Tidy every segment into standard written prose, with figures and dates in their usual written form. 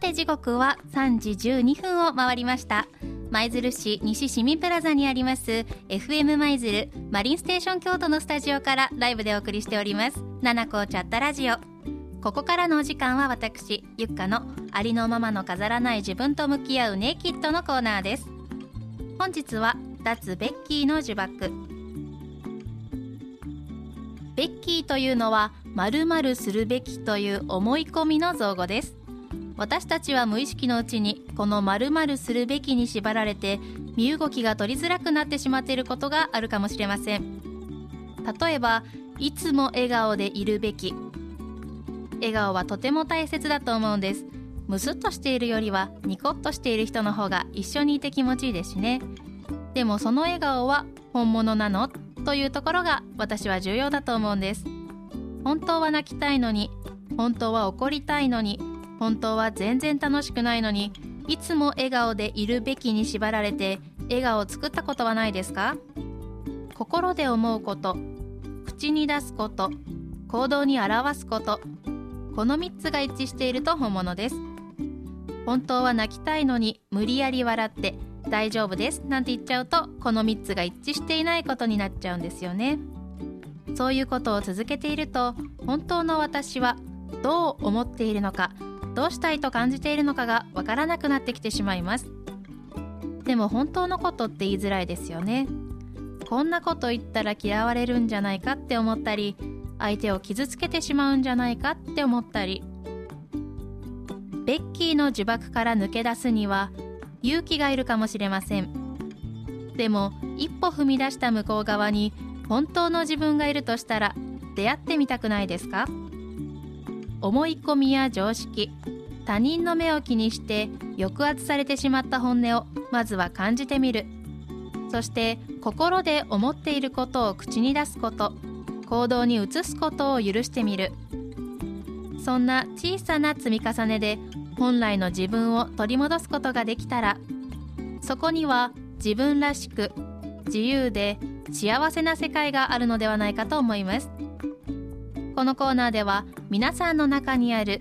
て時刻は3時12分を回りました。舞鶴市西市民プラザにあります FM 舞鶴マリンステーション京都のスタジオからライブでお送りしております七子チャットラジオ。ここからのお時間は私ゆっかのありのままの飾らない自分と向き合うネイキッドのコーナーです。本日は脱ベッキーの呪縛。ベッキーというのは〇〇するべきという思い込みの造語です。私たちは無意識のうちにこの〇〇するべきに縛られて身動きが取りづらくなってしまっていることがあるかもしれません。例えばいつも笑顔でいるべき。笑顔はとても大切だと思うんです。ムスッとしているよりはニコッとしている人の方が一緒にいて気持ちいいですしね。でもその笑顔は本物なのというところが私は重要だと思うんです。本当は泣きたいのに、本当は怒りたいのに、本当は全然楽しくないのに、いつも笑顔でいるべきに縛られて笑顔を作ったことはないですか？心で思うこと、口に出すこと、行動に表すこと、この3つが一致していると本物です。本当は泣きたいのに無理やり笑って大丈夫ですなんて言っちゃうと、この3つが一致していないことになっちゃうんですよね。そういうことを続けていると、本当の私はどう思っているのか、どうしたいと感じているのかがわからなくなってきてしまいます。でも本当のことって言いづらいですよね。こんなこと言ったら嫌われるんじゃないかって思ったり、相手を傷つけてしまうんじゃないかって思ったり。ベッキーの呪縛から抜け出すには勇気がいるかもしれません。でも一歩踏み出した向こう側に本当の自分がいるとしたら出会ってみたくないですか？思い込みや常識、他人の目を気にして抑圧されてしまった本音をまずは感じてみる。そして心で思っていることを口に出すこと、行動に移すことを許してみる。そんな小さな積み重ねで本来の自分を取り戻すことができたら、そこには自分らしく自由で幸せな世界があるのではないかと思います。このコーナーでは皆さんの中にある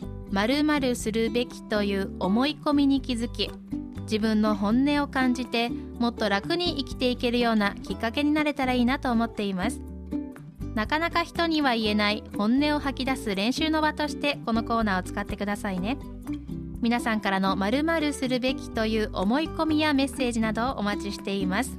〇〇するべきという思い込みに気づき、自分の本音を感じてもっと楽に生きていけるようなきっかけになれたらいいなと思っています。なかなか人には言えない本音を吐き出す練習の場としてこのコーナーを使ってくださいね。皆さんからの〇〇するべきという思い込みやメッセージなどをお待ちしています。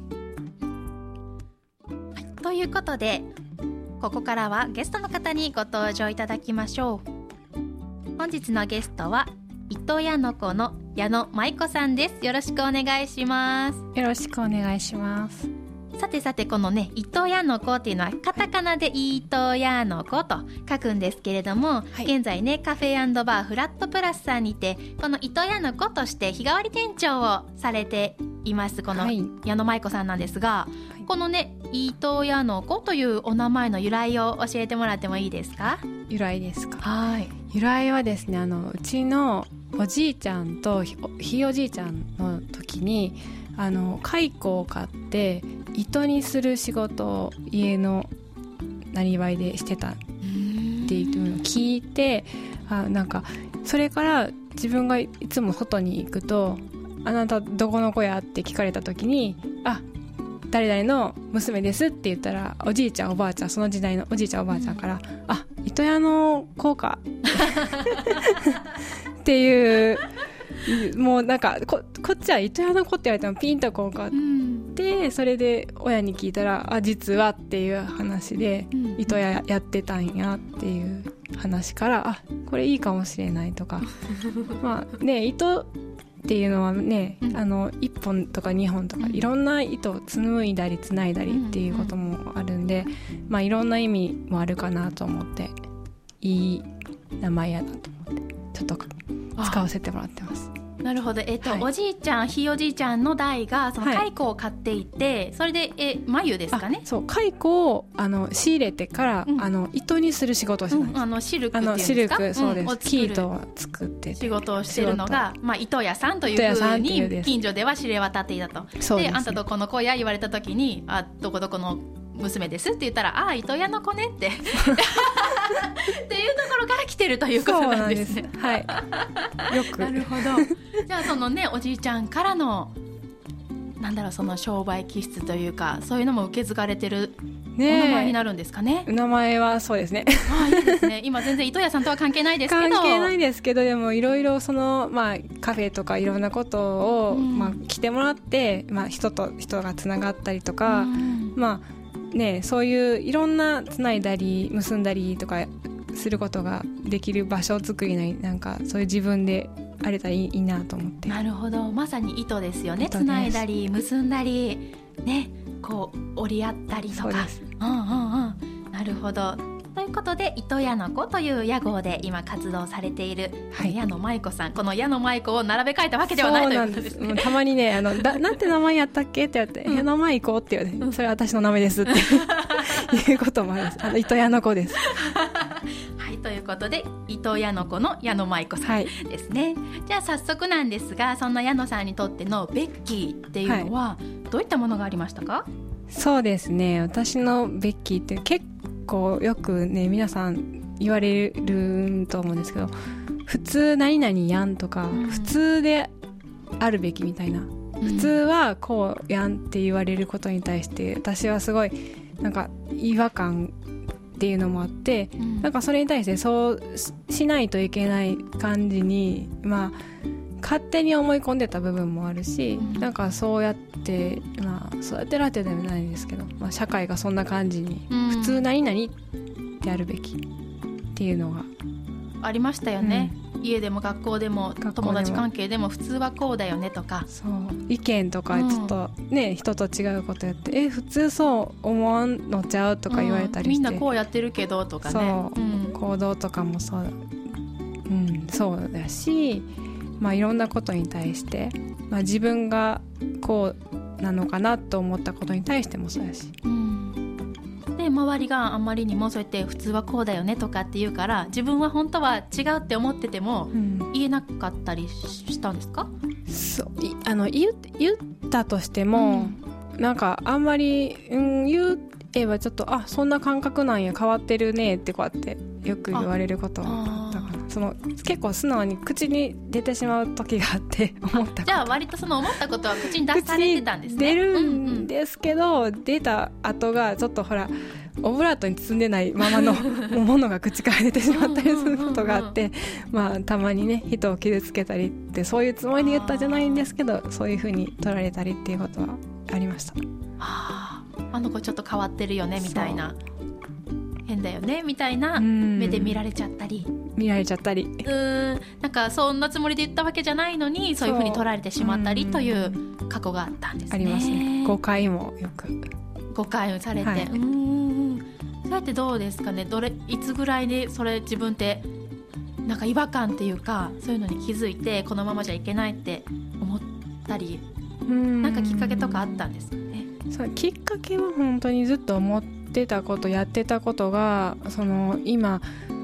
はい、ということでここからはゲストの方にご登場いただきましょう。本日のゲストは糸屋の子の矢野舞子さんです。よろしくお願いします。 よろしくお願いします。 さてさて、このね糸屋の子っていうのはカタカナで糸屋の子と書くんですけれども、はい、現在ねカフェ&バーフラットプラスさんにてこの糸屋の子として日替わり店長をされていますこの矢野舞子さんなんですが、はい、このね糸屋の子というお名前の由来を教えてもらってもいいですか？ 由来ですか？ はい、 由来はですね、うちのおじいちゃんとひいおじいちゃんの時に蚕を飼って糸にする仕事を家のなりわいでしてたっていうのを聞いて、なんかそれから自分がいつも外に行くと、あなたどこの子やって聞かれた時に、誰々の娘ですって言ったら、おじいちゃんおばあちゃん、その時代のおじいちゃんおばあちゃんから、糸屋の子かっていう、もうなんか こっちは糸屋の子って言われてもピンとこうかって、それで親に聞いたら実はっていう話で、糸屋やってたんやっていう話から、これいいかもしれないとかまあね、糸っていうのはね、1本とか2本とかいろんな糸を紡いだりつないだりっていうこともあるんで、いろんな意味もあるかなと思って、いい名前やなと思ってちょっと使わせてもらってます。 なるほど、はい、おじいちゃんひいおじいちゃんの代がその蚕を飼っていて、それで繭ですかね。 そう蚕を仕入れてから、糸にする仕事をしてたんです、 シルクっていうんですか、 そうです、生糸を作ってて仕事をしてるのが、糸屋さんというふうに近所では知れ渡っていたと。で、あんたどこの子や言われた時に、どこどこの娘ですって言ったら、糸屋の子ねってっていうところから来てるということなんですね。 そうなんです、はい、よくなるほど。じゃあそのねおじいちゃんからのなんだろう、その商売気質というかそういうのも受け継がれてるお名前になるんですかね。 名前はそうですね。 いいですね。今全然糸屋さんとは関係ないですけど、 関係ないですけど、でもいろいろその、カフェとかいろんなことを、来てもらって、人と人がつながったりとか、そういういろんなつないだり結んだりとかすることができる場所作りない、なんかそういう自分であれたらいいなと思って。 なるほど、まさに糸ですよね。つないだり結んだりね、こう折り合ったりとか。なるほど。ということで糸屋の子という屋号で今活動されている、矢野舞子さん、この矢野舞子を並べ替えたわけではないということですね。 もうたまにねなんて名前やったっけって言われて、矢野舞子って言われて、それは私の名前ですっていうこともあります。糸屋の子です。 はい、ということで糸屋の子の矢野舞子さんですね。じゃあ早速なんですが、そんな矢野さんにとってのベッキーっていうのはどういったものがありましたか？ そうですね、私のベッキーって結構よくね皆さん言われると思うんですけど、普通何々やんとか、普通であるべきみたいな、普通はこうやんって言われることに対して私はすごいなんか違和感っていうのもあって、なんかそれに対してそうしないといけない感じに勝手に思い込んでた部分もあるし、なんかそうやってそうやってるわけでもないんですけど、社会がそんな感じに、普通何々ってやるべきっていうのがありましたよね。家でも学校でも友達関係でも普通はこうだよねとか、 そう意見とかちょっとね、人と違うことやって普通そう思わんのちゃうとか言われたりして、 みんなこうやってるけどとかね、 行動とかもそうだし、いろんなことに対して、自分がこうなのかなと思ったことに対してもそうやし、で周りがあんまりにもそうやって普通はこうだよねとかって言うから、自分は本当は違うって思ってても言えなかったりしたんですか？ そう言ったとしても、なんかあんまり、言えばちょっとそんな感覚なんや、変わってるねってこうやってよく言われることはあったかな。結構素直に口に出てしまう時があって思った。 じゃあ割とその思ったことは口に出されてたんですね。 出るんですけど、出た後がちょっとほらオブラートに包んでないままのものが口から出てしまったりすることがあってたまにね人を傷つけたりって、そういうつもりで言ったじゃないんですけど、そういう風に取られたりっていうことはありました。 あの子ちょっと変わってるよねみたいな、変だよねみたいな目で見られちゃったり、なんかそんなつもりで言ったわけじゃないのにそういう風に取られてしまったりという過去があったんですね。 ありますね。誤解もよく誤解をされて、それってどうですかね。いつぐらいでそれ自分ってなんか違和感っていうか、そういうのに気づいてこのままじゃいけないって思ったり、なんかきっかけとかあったんですかね。 そう、きっかけは本当にずっと思ってたこと、やってたことが今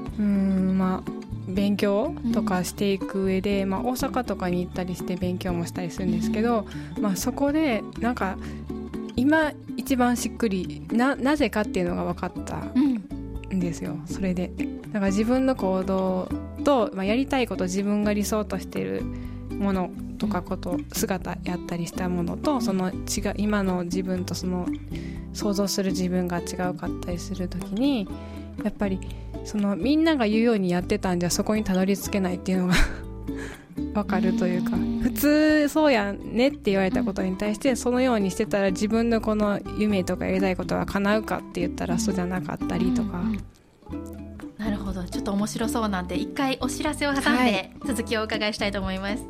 勉強とかしていく上で、大阪とかに行ったりして勉強もしたりするんですけど、そこでなんか今一番しっくり なぜかっていうのが分かったんですよ。それでだから自分の行動と、やりたいこと、自分が理想としているものとか姿やったりしたものと、今の自分とその想像する自分が違うかったりするときに、やっぱりみんなが言うようにやってたんじゃそこにたどり着けないっていうのが分かるというか、普通そうやねって言われたことに対してそのようにしてたら自分のこの夢とかやりたいことは叶うかって言ったらそうじゃなかったりとか、 なるほど。ちょっと面白そうなんで一回お知らせを挟んで続きをお伺いしたいと思います。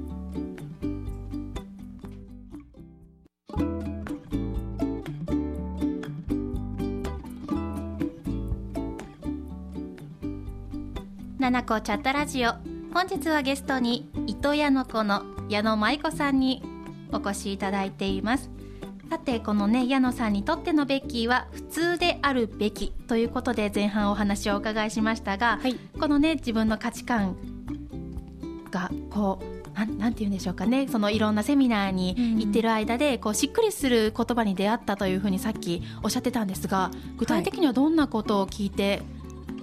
七子チャットラジオ、本日はゲストに糸屋の子の矢野舞子さんにお越しいただいています。さてこのね、矢野さんにとってのベッキーは普通であるべきということで前半お話をお伺いしましたが、このね自分の価値観がこうなんて言うんでしょうかね、そのいろんなセミナーに行ってる間でこうしっくりする言葉に出会ったというふうにさっきおっしゃってたんですが、具体的にはどんなことを聞いて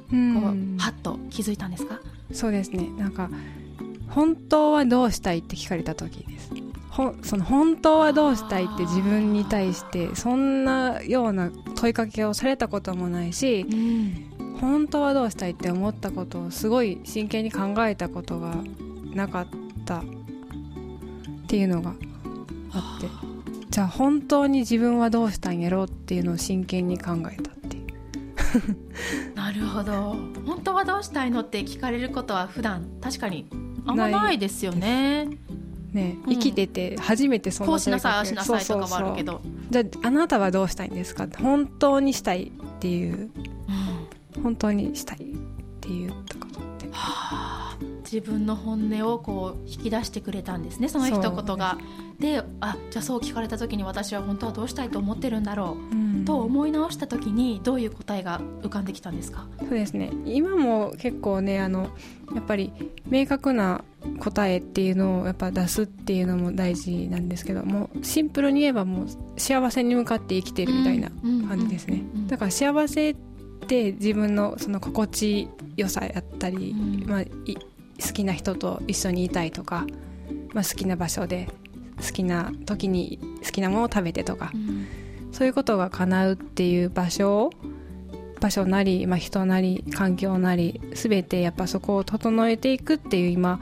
こうハッと気づいたんですか？ そうですね、なんか本当はどうしたいって聞かれた時です。その本当はどうしたいって自分に対してそんなような問いかけをされたこともないし、本当はどうしたいって思ったことをすごい真剣に考えたことがなかったっていうのがあって、じゃあ本当に自分はどうしたいんやろうっていうのを真剣に考えたっていうなるほど。本当はどうしたいのって聞かれることは普段確かにあんまないですよね。 生きてて初めてそんなこうしなさいああしなさいとかはあるけど、 じゃああなたはどうしたいんですか、本当にしたいっていう、本当にしたいっていうとかって、 自分の本音をこう引き出してくれたんですね、その一言が。で、じゃあそう聞かれた時に私は本当はどうしたいと思ってるんだろう、と思い直した時にどういう答えが浮かんできたんですか？ そうですね、今も結構ねやっぱり明確な答えっていうのをやっぱ出すっていうのも大事なんですけども、シンプルに言えばもう幸せに向かって生きてるみたいな感じですね。だから幸せって自分のその心地よさやったり、好きな人と一緒にいたいとか、好きな場所で好きな時に好きなものを食べてとか、そういうことが叶うっていう場所なり、人なり環境なり全てやっぱそこを整えていくっていう今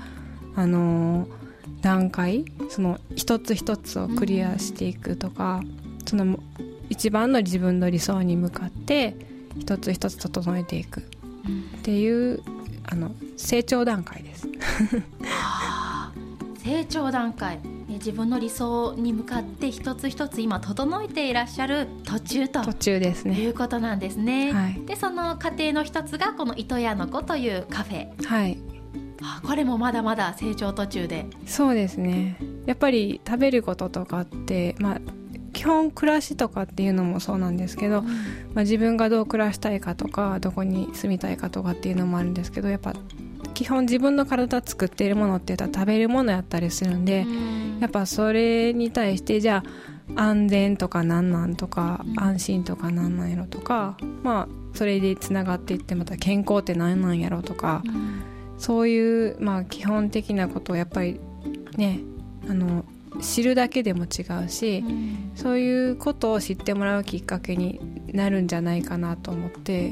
段階、その一つ一つをクリアしていくとか、その一番の自分の理想に向かって一つ一つ整えていくっていう成長段階です成長段階、自分の理想に向かって一つ一つ今整えていらっしゃる途中ですね、いうことなんですね、はい、でその過程の一つがこの糸屋の子というカフェ、はい、これもまだまだ成長途中で。 そうですね、やっぱり食べることとかって、基本暮らしとかっていうのもそうなんですけど、自分がどう暮らしたいかとかどこに住みたいかとかっていうのもあるんですけど、やっぱ基本自分の体作っているものって言ったら食べるものやったりするんで、やっぱそれに対してじゃあ安全とかなんなんとか、安心とかなんなんやろとか、それでつながっていってまた健康ってなんなんやろとか、そういう、基本的なことをやっぱりね知るだけでも違うし、そういうことを知ってもらうきっかけになるんじゃないかなと思って、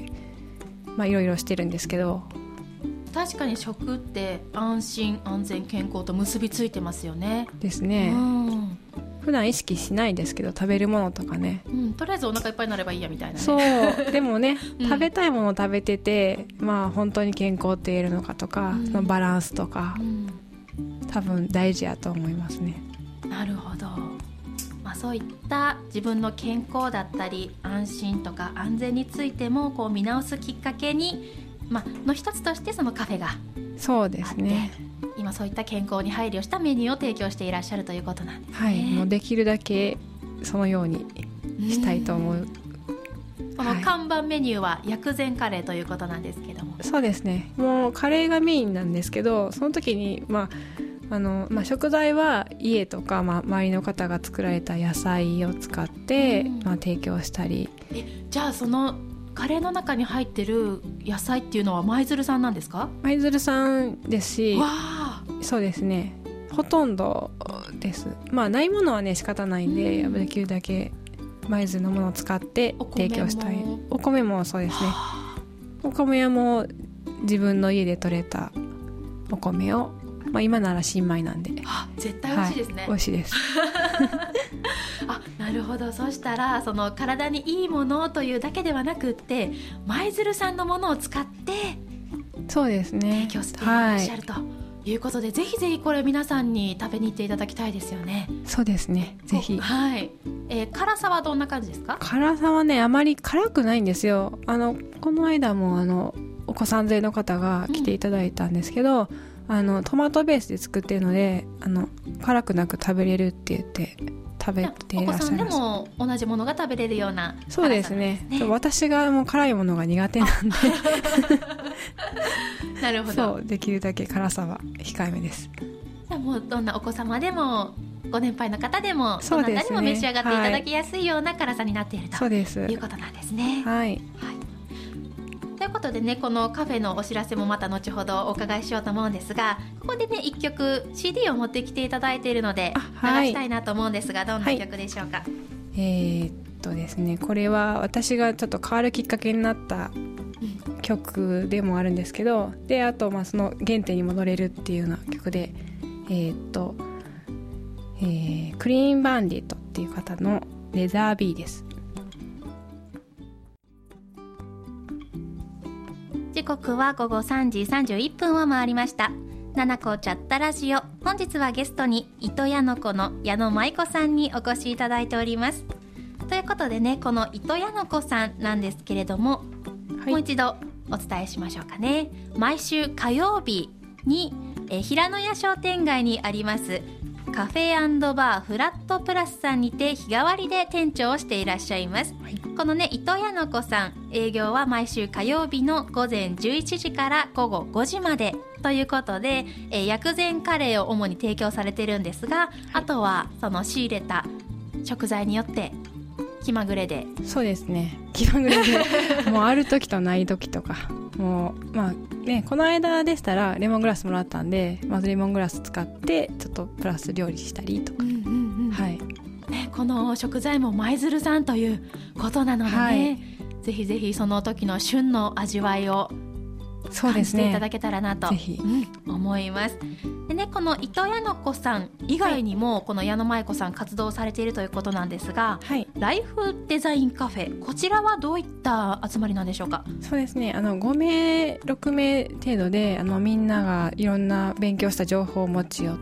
いろいろしてるんですけど。 確かに食って安心安全健康と結びついてますよね。 ですね、普段意識しないですけど食べるものとかね、 とりあえずお腹いっぱいになればいいやみたいなね。 そうでもね、食べたいものを食べてて、本当に健康って言えるのかとか、そのバランスとか、多分大事やと思いますね。 なるほど、そういった自分の健康だったり安心とか安全についてもこう見直すきっかけに、の一つとしてそのカフェがあって、 そうですね、 今そういった健康に配慮したメニューを提供していらっしゃるということなんですね。 はい、もうできるだけそのようにしたいと思う。 この看板メニューは薬膳カレーということなんですけども。 そうですね、もうカレーがメインなんですけど、その時に食材は家とか、周りの方が作られた野菜を使って、提供したり。 じゃあそのカレーの中に入ってる野菜っていうのは舞鶴産なんですか？ 舞鶴産ですし、そうですね、ほとんどです。ないものはね仕方ないんで、できるだけ舞鶴のものを使って提供したい。お米もそうですね、お米はもう自分の家で採れたお米を、今なら新米なんで絶対美味しいですね、 美味しいですなるほど。そしたらその体にいいものというだけではなくって舞鶴産のものを使ってそうですね提供していらっしゃるということで、ぜひぜひこれ皆さんに食べに行っていただきたいですよね。 そうですね、ぜひ。 辛さはどんな感じですか？ 辛さはねあまり辛くないんですよ。この間もお子さん連れの方が来ていただいたんですけど、トマトベースで作ってるので辛くなく食べれるって言って食べていらっしゃいます。お子さんでも同じものが食べれるような辛さなんですね。 そうですね、私がもう辛いものが苦手なんでなるほど、 そうできるだけ辛さは控えめです。 じゃあもうどんなお子様でもご年配の方でもどなたにも召し上がっていただきやすいような辛さになっているということなんですね。 ということでね、このカフェのお知らせもまた後ほどお伺いしようと思うんですが、ここでね1曲 CD を持ってきていただいているので流したいなと思うんですが、どんな曲でしょうか？ ですね、これは私がちょっと変わるきっかけになった曲でもあるんですけど、であとその原点に戻れるっていうような曲で、クリーンバンディットっていう方のレザービーです。 時刻は午後3時31分を回りました。ななこチャットラジオ、本日はゲストに糸屋の子の矢野舞子さんにお越しいただいております。ということでね、この糸屋の子さんなんですけれども、もう一度お伝えしましょうかね。毎週火曜日に平野屋商店街にありますカフェ&バーフラットプラスさんにて日替わりで店長をしていらっしゃいます、このね糸屋の子さん、営業は毎週火曜日の午前11時から午後5時までということで、薬膳カレーを主に提供されているんですが、あとはその仕入れた食材によって気まぐれで。 そうですね、気まぐれでもうある時とない時とか、もうね、この間でしたらレモングラスもらったんで、まずレモングラス使ってちょっとプラス料理したりとか、はいね、この食材も舞鶴産ということなのでね、ぜひぜひその時の旬の味わいを感じていただけたらなと、思います。でね、この糸屋の子さん以外にも、この矢野舞子さん活動されているということなんですが、ライフデザインカフェ、こちらはどういった集まりなんでしょうか？ そうですね、5名6名程度でみんながいろんな勉強した情報を持ち寄って、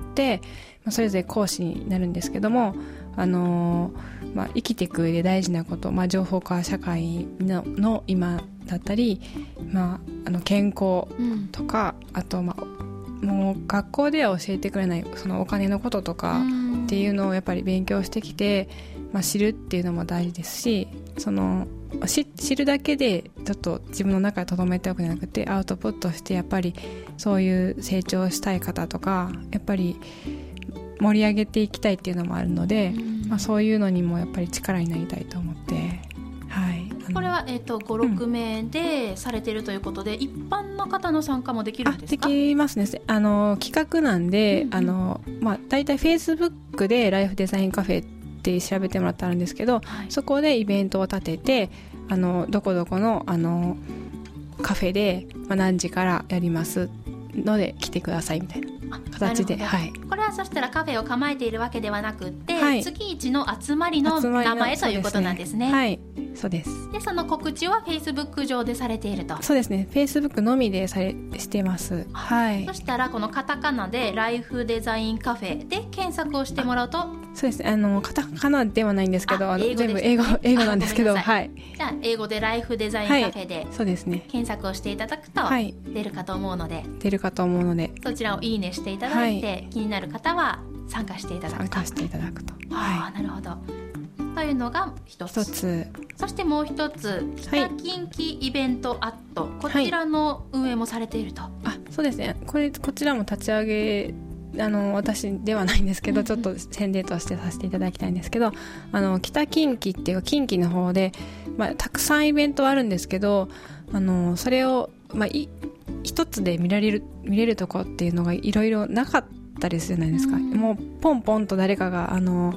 それぞれ講師になるんですけども、生きていく上で大事なこと、情報化社会 の今だったり、健康とか、あともう学校では教えてくれないそのお金のこととかっていうのをやっぱり勉強してきて、知るっていうのも大事ですし、その知るだけでちょっと自分の中で留めておくんじゃなくて、アウトプットしてやっぱりそういう成長したい方とか、やっぱり盛り上げていきたいっていうのもあるので、そういうのにもやっぱり力になりたいと思って、 これは、5、6名でされているということで、一般の方の参加もできるんですか？ できますね。企画なんで、だいたい Facebook でライフデザインカフェって調べてもらったらあるんですけど、そこでイベントを立てて、どこどこの、カフェで、何時からやりますので来てくださいみたいな形で、 これはそしたらカフェを構えているわけではなくて、月一の集まりの名前ということなんですね。 はい、そうです。 でその告知は Facebook 上でされていると？ そうですね、 Facebook のみでしてます。 そしたらこのカタカナでライフデザインカフェで検索をしてもらうと？ そうですね、カタカナではないんですけど、全部英語なんですけど、じゃあ英語でライフデザインカフェで検索をしていただくと出るかと思うので、そちらをいいねしていただいて、気になる方は参加していただくと。なるほど。というのが一つ。そしてもう一つ、北近畿イベントアット、こちらの運営もされていると？ そうですね、こちらも立ち上げ、私ではないんですけど、ちょっと宣伝としてさせていただきたいんですけど、北近畿っていう近畿の方で、たくさんイベントはあるんですけど、それを、一つで見れるとこっていうのがいろいろなかったりするじゃないですか。もうポンポンと誰かが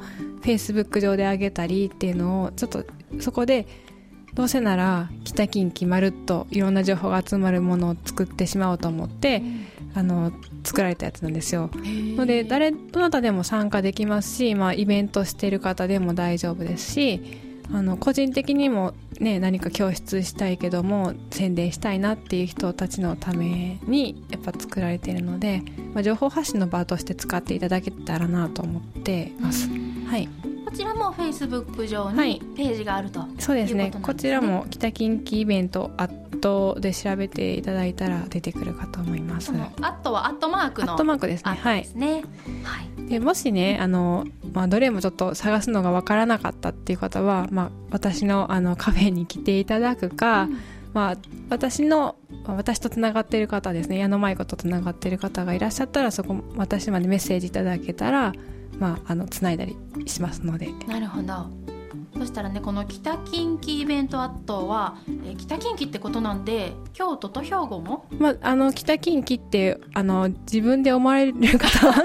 Facebook 上で上げたりっていうのを、ちょっとそこでどうせなら北近畿まるっといろんな情報が集まるものを作ってしまおうと思って、作られたやつなんですよ。のでどなたでも参加できますし、イベントしている方でも大丈夫ですし、個人的にも、何か教室したいけども宣伝したいなっていう人たちのためにやっぱ作られているので、情報発信の場として使っていただけたらなと思ってます。 こちらも Facebook 上にページがあるということなんですね。 そうですね、こちらも北近畿イベントアットで調べていただいたら出てくるかと思います。 アットはアットマークのアットマークですね。でもしね、どれもちょっと探すのが分からなかったっていう方は、私のカフェに来ていただくか、私とつながっている方ですね、矢野舞子とつながっている方がいらっしゃったら、そこ私までメッセージいただけたら、つないだりしますので。 なるほど。 そしたらね、この北近畿イベントアットは、北近畿ってことなんで京都と兵庫も、 北近畿って自分で思われる方は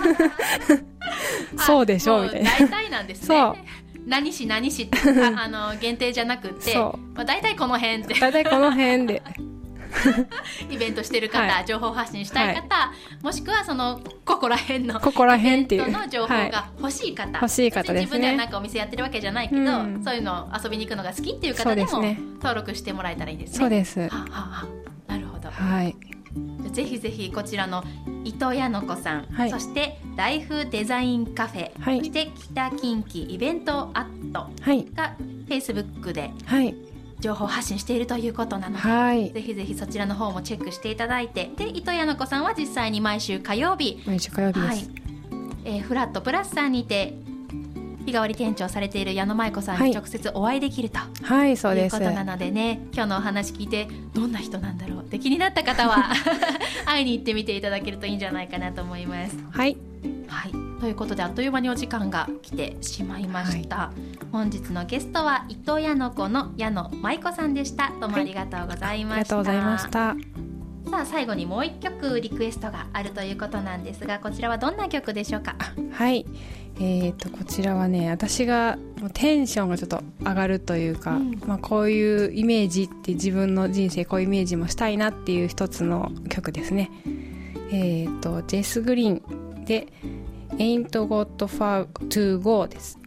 そうでしょうみたいな、 大体なんですね。 そう何市何市って限定じゃなくて、大体この辺って大体この辺でイベントしてる方、情報発信したい方、もしくはここら辺のイベントの情報が欲しい方、 欲しい方ですね。 自分ではなんかお店やってるわけじゃないけど、そういうの遊びに行くのが好きっていう方でも登録してもらえたらいいですね。 そうです。 なるほど。 はい。 ぜひぜひこちらの伊藤屋の子さん、そしてライフデザインカフェ、そして北近畿イベントアットが Facebook で情報発信しているということなので、ぜひぜひそちらの方もチェックしていただいて、で伊藤屋の子さんは実際に毎週火曜日です、 フラットプラスさんにて日替わり店長されている矢野舞子さんに直接お会いできると、 そうです、 いうことなのでね、今日のお話聞いてどんな人なんだろうって気になった方は会いに行ってみていただけるといいんじゃないかなと思います。ということであっという間にお時間が来てしまいました。本日のゲストは伊藤屋の子の矢野舞子さんでした。どうもありがとうございました。 ありがとうございました。 さあ最後にもう一曲リクエストがあるということなんですが、こちらはどんな曲でしょうか？ こちらはね、私がもうテンションがちょっと上がるというか、こういうイメージって自分の人生こういうイメージもしたいなっていう一つの曲ですね。ジェス・グリーンで Ain't Got Far to Go です。